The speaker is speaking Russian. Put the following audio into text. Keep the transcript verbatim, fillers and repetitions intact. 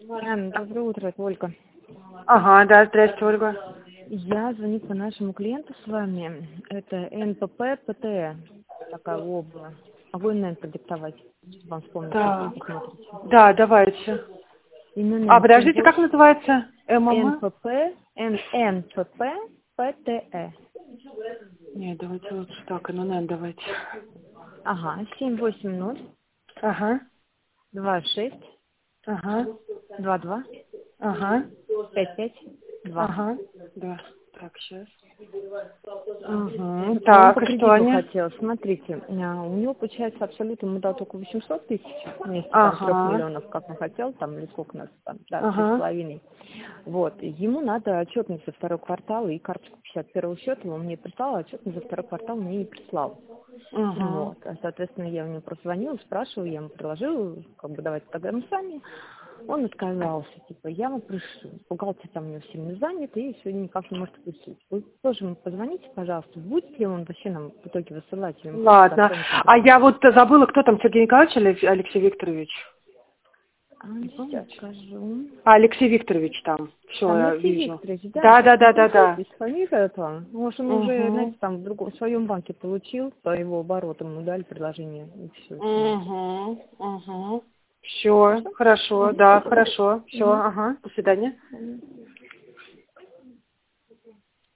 Анна, доброе утро, это Ольга. Ага, да, здрасте, Ольга. Я звоню по нашему клиенту с вами. Это эн пэ пэ пэ тэ э. Такая обла. Могу эн эн продиктовать, чтобы вам вспомнить, Да, что посмотрите. да, давайте. Именно А, подождите, как называется? ММ? эн пэ пэ, эн пэ пэ пэ тэ э. Нет, давайте лучше так, эн эн эн давайте. Ага, семь восемь ноль Ага, два шесть ага, два два ага, пять пять два. ага, да. Так, сейчас. Угу. Он Так, по и что кредиту они? хотел. Смотрите, а, у него получается абсолютно, ему дал только восемьсот тысяч вместе там трех Ага, миллионов, как он хотел, там или сколько у нас там, да, три с ага, половиной. Вот, ему надо отчетность за второй квартал и карточку пятьдесят первого счета, он мне прислал, а отчетность за второй квартал мне не прислал. ага. Вот, а, соответственно, я у него просто звонила, спрашивала, я ему предложила, как бы давайте тогда мы сами. Он отказался, типа, я ему пришлю. Бухгалтер там у него сильно занят и сегодня никак не может прийти. Вы тоже ему позвоните, пожалуйста, будет ли он вообще нам в итоге высылать? Или мы просто Ладно. оставим А как-то? я вот забыла, кто там, Сергей Николаевич или Алексей Викторович? А, Не сейчас помните? скажу. А, Алексей Викторович там. Все, Там я Алексей вижу. Викторович, да, Да, сейчас да, да, да, да. интересуйтесь, фамилия там. Может, он уже, знаете, Угу. там в, другом, в своем банке получил, по его оборотам ему дали предложение, и все. Угу, угу. Все, Хорошо? хорошо, Угу, да, спасибо. хорошо. Все, Угу. ага. До свидания.